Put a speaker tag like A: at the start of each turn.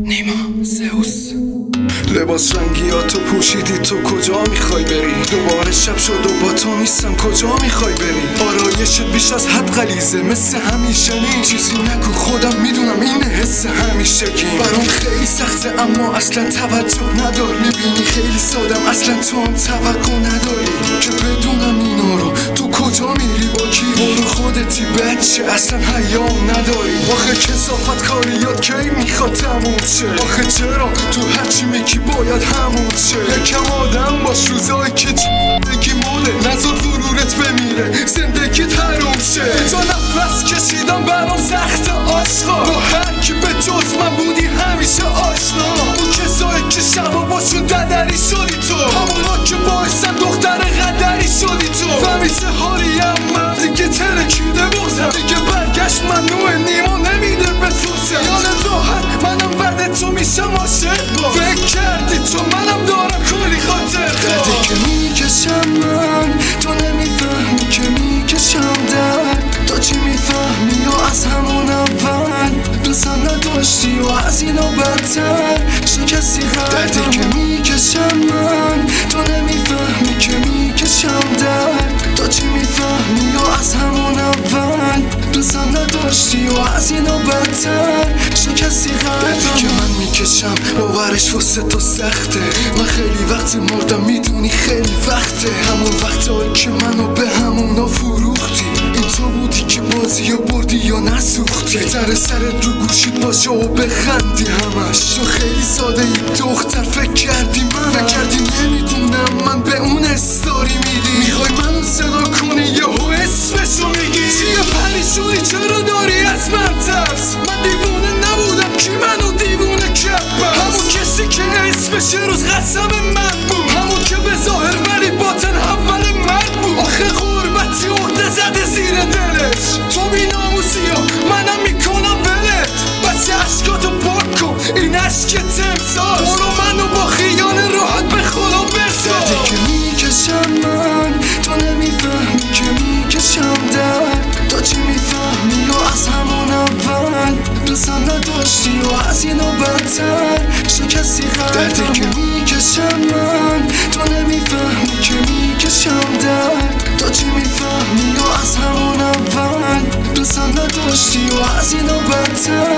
A: نیما زئوس. لباس رنگیاتو پوشیدی، تو کجا میخوای بری؟ دوباره شب شد و با تو نیستم، کجا میخوای بری؟ آرایشت بیش از حد غلیظه مثل همیشه نی. چیزی نگو خودم میدونم این حس همیشگی برام خیلی سخته، اما اصلا توجه ندار. میبینی خیلی سادم، اصلا تو هم توقع نداری که بدونم اینا رو. تو کجا میری با کی؟ برو خودتی بچه، اصلا حیام نداری. آخه کثافت کاریات کی میخواد تموم شه؟ آخه چرا تو هرچی میگی باید همون شه؟ یکم آدم باش، روزایی که بگی موله، نذار غرورت بمیره، زندگیت حروم شه. به جا نفس کشیدم برام سخت عاشقا، با هر کی به جز من بودی همیشه آشنا. اون کسایی که شبا باشون ددری شدی تو، همونا که باعثن دختر قدری شدی تو. فهمیزه هاریم من دیگه ترکیده بازم، دیگه برگشت ممنوع، نیما نمیده بسوزم. یاد راحت منم بعد تو میشم عاشق، فکر کردی تو منم دارم کلی خاطر. دردی که میکشم من تو نمیفهمی که میکشم درد. تو چی میفهمی یا از همون اول دوستم نداشتی و از اینو بدتر شکستی قلبم. دردی که میکشم من تو نمیفهمی که میکشم درد. تو چی میفهمی یا از همون اول دوستم نداشتی و از اینو بدتر شکستی قلبم. دردی که من میکشم باورش واسه تو سخته، من خیلی وقت مردم میدونی خیلی وقته. همون وقتایی که منو به همونا فروختی، این تو بودی که بازی یا بردی یا نسوختی. بهتره سرت رو گوشید باشه و بخندی همش. تو خیلی ساده ای دختر، فکر کردی نمیدونم من به اون استاری میدی. میخوای منو صدا کنی یهو اسمشو میگی؟ چیه پریشونی؟ چرا داری از من ترس؟ من دیوونه نبودم، کی منو دیوونه کرد؟ همون کسی که اسمش روز قسم من بود، همون که به ظاهر ولی باطن اول مرد بود. آخه غربتی عقده زده زیر دلش، تو بی‌ناموسی ها منم میکنم ولت. بچه عشقاتو پاک کن، این عشق تمثال، برو منو با خیال راحت به خدا برسان. دردی که میکشم من تو نمیفهمی که میکشم درد. تو چی میفهمی و از همون اول دوستم نداشتی و از اینو بدتر شکستی قلبم. دردی که میکشم من تو نمیفهمی که میکشم درد. تو چی میفهمی و از همون اول دوستم نداشتی و از اینو بدتر